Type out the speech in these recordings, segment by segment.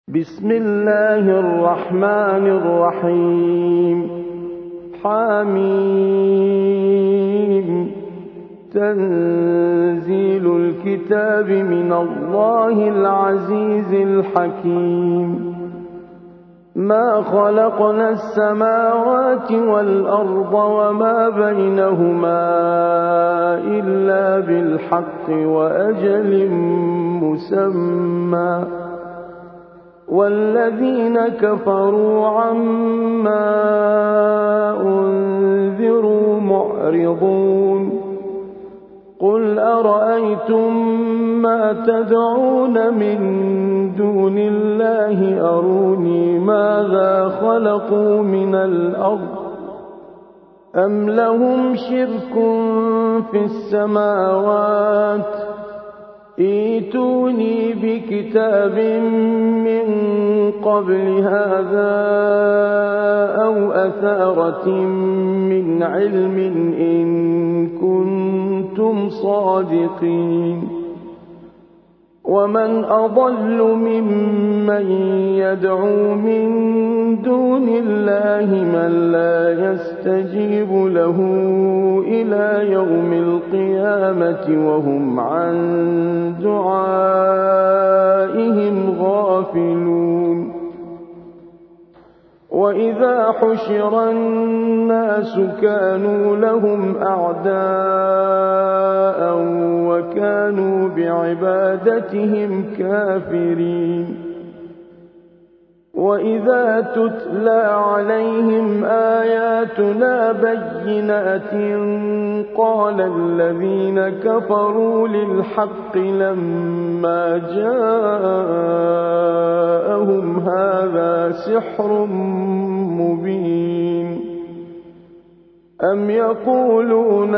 بسم الله الرحمن الرحيم. حميم. تنزيل الكتاب من الله العزيز الحكيم. ما خلقنا السماوات والأرض وما بينهما إلا بالحق وأجل مسمى، والذين كفروا عما أنذروا معرضون. قل أرأيتم ما تدعون من دون الله أروني ماذا خلقوا من الأرض أم لهم شرك في السماوات ائتوني بكتاب من قبل هذا أو أثارة من علم إن كنتم صادقين. ومن أضل ممن يدعو من دون الله من لا يستجيب له إلى يوم القيامة وهم عن دعائهم غافلون. وإذا حشر الناس كانوا لهم أعداء وكانوا بعبادتهم كافرين. وإذا تتلى عليهم آياتنا بينات قال الذين كفروا للحق لما جاءهم هذا سحر مبين. أم يقولون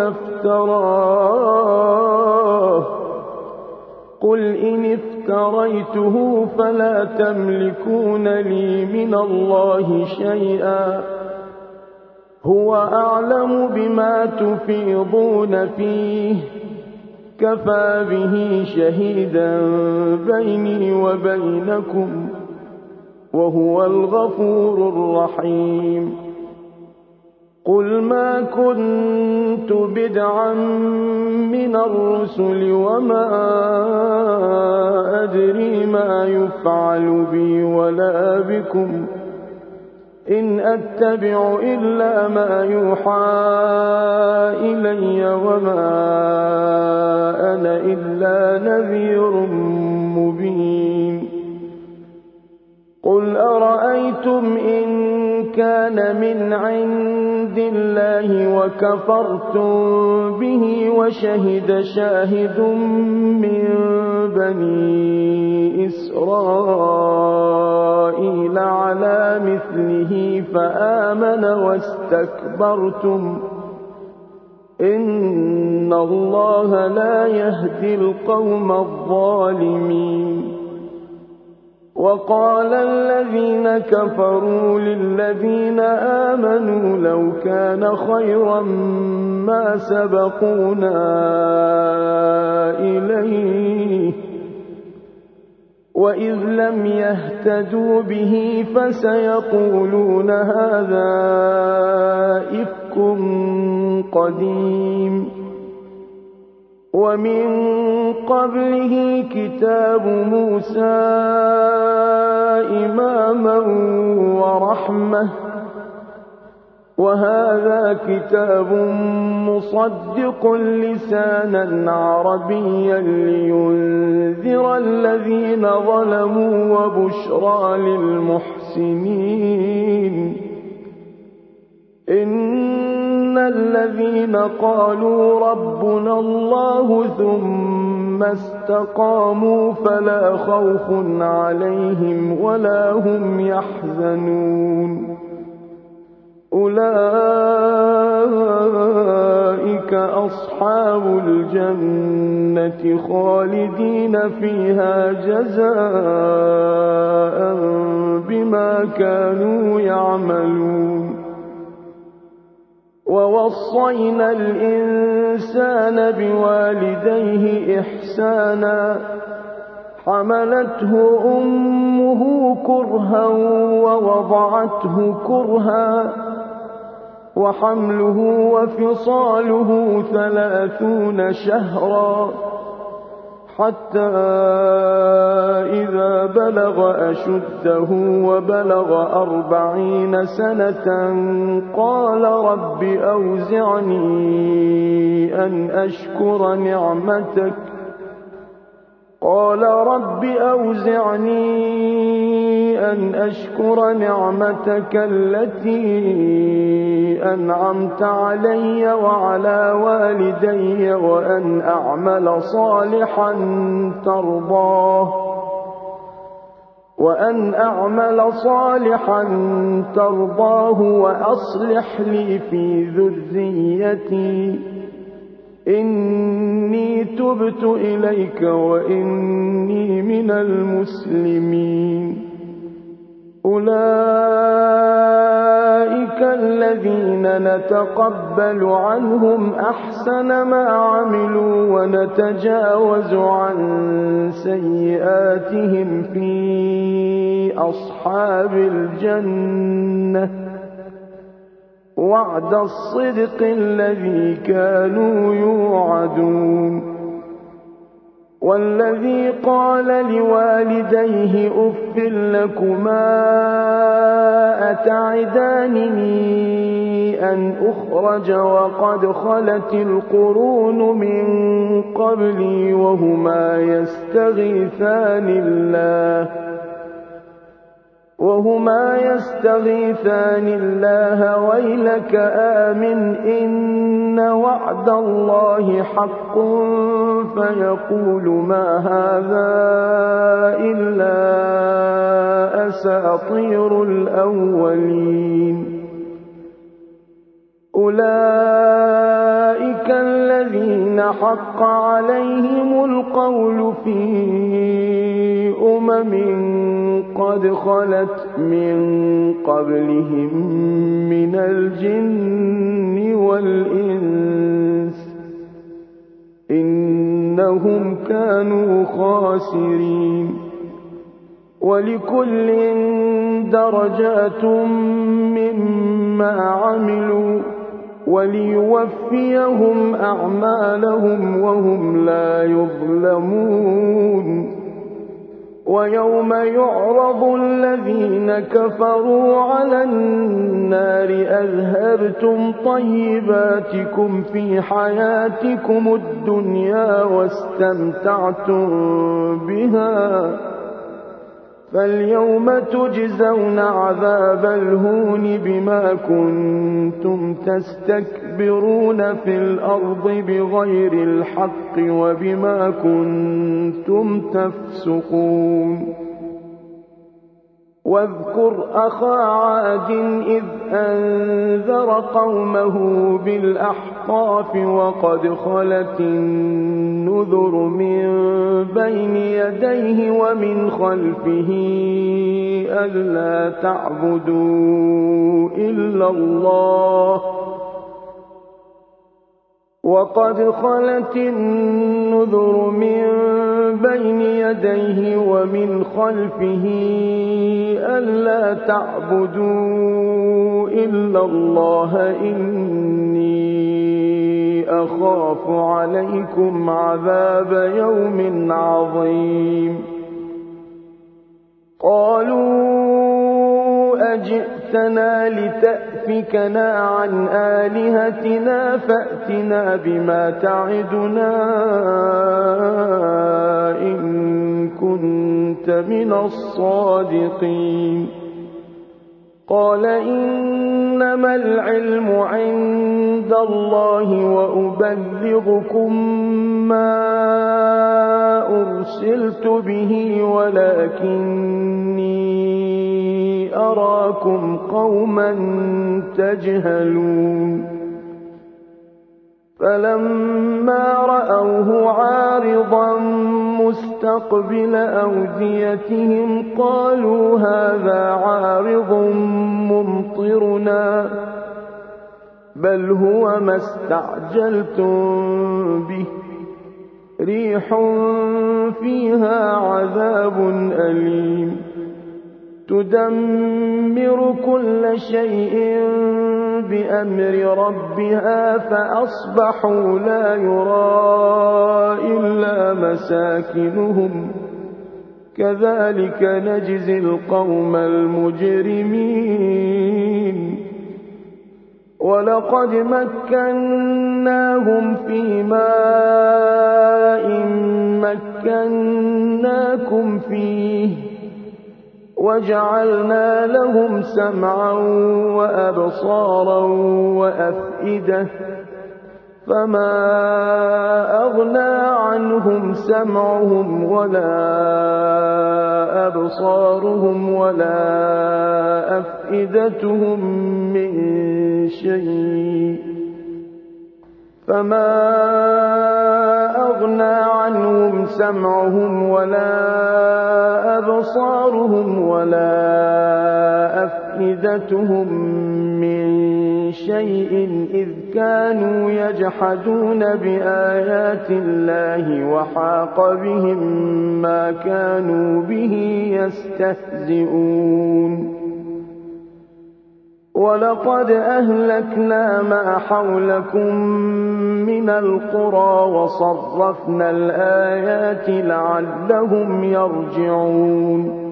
افتراه قل إن افتريته فلا تملكون لي من الله شيئا هو أعلم بما تفيضون فيه كفى به شهيدا بيني وبينكم وهو الغفور الرحيم. قل ما كنت بدعا من الرسل وما أدري ما يفعل بي ولا بكم إن أتبع إلا ما يوحى إلي وما أنا إلا نذير مبين. قل أرأيتم إن كان من عند الله وكفرتم به وشهد شاهد من بني إسرائيل على مثله فآمن واستكبرتم إن الله لا يهدي القوم الظالمين. وقال الذين كفروا للذين آمنوا لو كان خيرا ما سبقونا إليه وإذ لم يهتدوا به فسيقولون هذا إفك قديم. ومن قبله كتاب موسى إماما ورحمة وهذا كتاب مصدق لسانا عربيا لينذر الذين ظلموا وبشرى للمحسنين. إن الذين قالوا ربنا الله ثم استقاموا فلا خوف عليهم ولا هم يحزنون أولئك أصحاب الجنة خالدين فيها جزاء بما كانوا يعملون. ووصينا الإنسان بوالديه إحسانا حملته أمه كرها ووضعته كرها وحمله وفصاله 30 شهرا حتى إذا بلغ أشده وبلغ 40 سنة قال رب أوزعني أن أشكر نعمتك التي أنعمت علي وعلى والدي وأن أعمل صالحا ترضاه وأصلح لي في ذريتي إني تبت إليك وإني من المسلمين. أولئك الذين نتقبل عنهم أحسن ما عملوا ونتجاوز عن سيئاتهم في أصحاب الجنة وعد الصدق الذي كانوا يوعدون. والذي قال لوالديه أف لكما أتعدانني أن أخرج وقد خلت القرون من قبلي وهما يستغيثان الله ويلك آمن إن وعد الله حق فيقول ما هذا إلا أساطير الأولين. أولئك الذين حق عليهم القول في قد خلت من قبلهم من الجن والإنس إنهم كانوا خاسرين. ولكل درجات مما عملوا وليوفيهم أعمالهم وهم لا يظلمون. ويوم يعرض الذين كفروا على النار أذهبتم طيباتكم في حياتكم الدنيا واستمتعتم بها فاليوم تجزون عذاب الهون بما كنتم تستكبرون في الأرض بغير الحق وبما كنتم تفسقون. واذكر أخا عاد إذ أنذر قومه بالأحقاف وقد خلت النذر من بين يديه ومن خلفه ألا تعبدوا إلا الله وقد خلت النذر من بين يديه ومن خلفه ألا تعبدوا إلا الله إني أخاف عليكم عذاب يوم عظيم. قالوا أجئتنا لتأفكنا عن آلهتنا فأتنا بما تعدنا إن كنت من الصادقين. قال إنما العلم عند الله وأبلغكم ما أرسلت به ولكني أراكم قوما تجهلون. فلما رأوه عارضا مستقبل أوديتهم قالوا هذا عارض ممطرنا بل هو ما استعجلتم به ريح فيها عذاب أليم تدمر كل شيء بأمر ربها فأصبحوا لا يرى إلا مساكنهم كذلك نجزي القوم المجرمين ولقد مكناهم في ماء مكناكم فيه وجعلنا لهم سمعا وأبصارا وأفئدة فما أغنى عنهم سمعهم ولا أبصارهم ولا أفئدتهم من شيء سمعهم ولا أبصارهم ولا أفئدتهم من شيء إذ كانوا يجحدون بآيات الله وحاق بهم ما كانوا به يستهزئون ولقد أهلكنا ما حولكم من القرى وصرفنا الآيات لعلهم يرجعون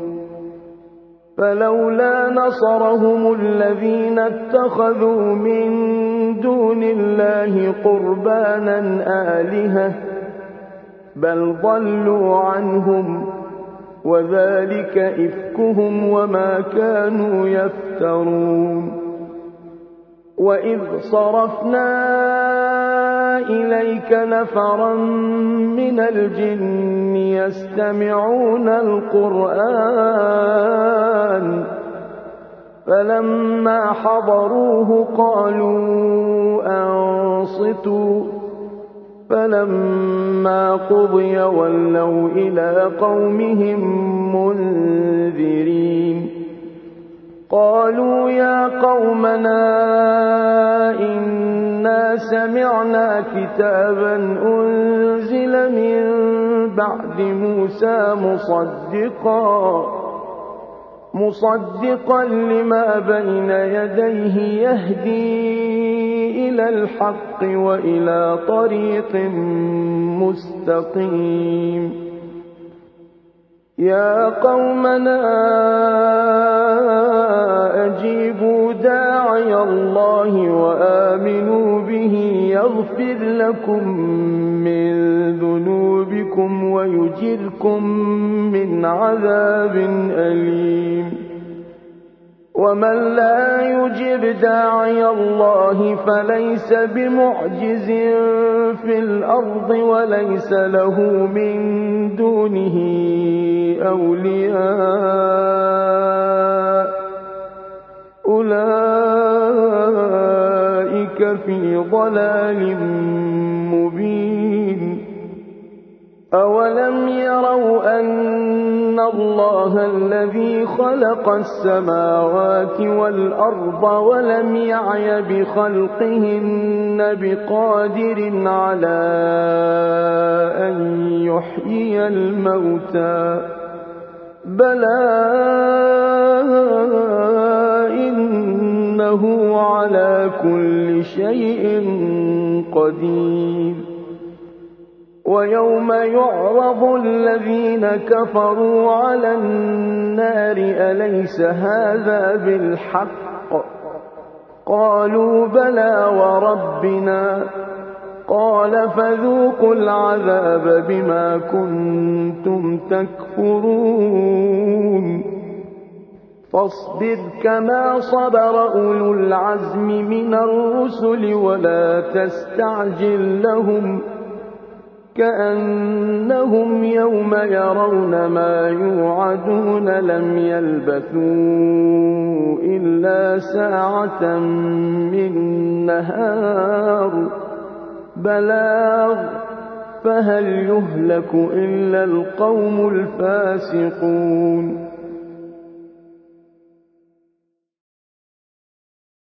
فلولا نصرهم الذين اتخذوا من دون الله قربانا آلهة بل ضلوا عنهم وذلك إفكهم وما كانوا يفترون وإذ صرفنا إليك نفرا من الجن يستمعون القرآن فلما حضروه قالوا أنصتوا فلما قضي ولوا إلى قومهم منذرين قالوا يا قومنا إنا سمعنا كتابا أنزل من بعد موسى مصدقا لما بين يديه يهدي إلى الحق وإلى طريق مستقيم يا قومنا أجيبوا داعي الله وآمنوا به يغفر لكم من ذنوبكم ويجركم من عذاب أليم ومن لا يجب داعي الله فليس بمعجز في الأرض وليس له من دونه أولياء أولئك في ضلال مبين أولم يروا أن الله الذي خلق السماوات والأرض ولم يعي بخلقهن بقادر على أن يحيي الموتى بلى إنه على كل شيء قدير ويوم يعرض الذين كفروا على النار أليس هذا بالحق قالوا بلى وربنا قال فذوقوا العذاب بما كنتم تكفرون فاصبر كما صبر أولو العزم من الرسل ولا تستعجل لهم كأنهم يوم يرون ما يوعدون لم يلبثوا إلا ساعة من نهار بلاغ فهل يهلك إلا القوم الفاسقون